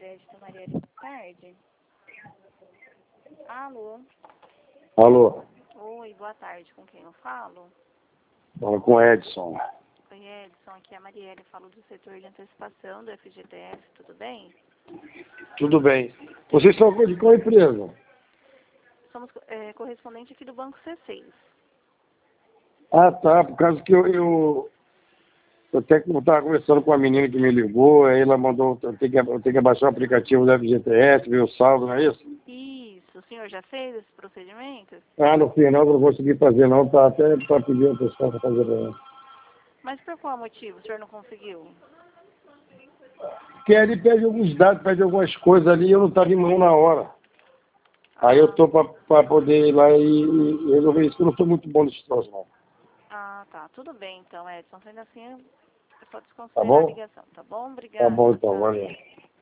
Crédito Marielle, boa tarde. Alô? Alô, Oi, boa tarde. Com quem eu falo? fala com o Edson. Oi, Edson. Aqui é a Marielle. Falo do setor de antecipação do FGTS. Tudo bem? Tudo bem. Vocês são de qual empresa? Somos correspondente aqui do Banco C6. Ah, tá, por causa que eu até que eu estava conversando com a menina que me ligou, aí ela mandou, eu tenho que abaixar o aplicativo do FGTS, ver o saldo, não é isso? Isso. O senhor já fez esse procedimento? Ah, no final eu não vou conseguir fazer não, tá até para pedir a pessoa para fazer para mim. Mas por qual motivo o senhor não conseguiu? Porque ele pede alguns dados, pede algumas coisas ali e eu não estava em mão na hora. Aí eu tô para poder ir lá e resolver isso, que eu não sou muito bom nesse troço, não. Ah, tá. Tudo bem, então, Edson. Sendo assim, eu só Tá desconsiderar a bom? ligação, tá bom? Tá bom Obrigada. então, Tchau. valeu.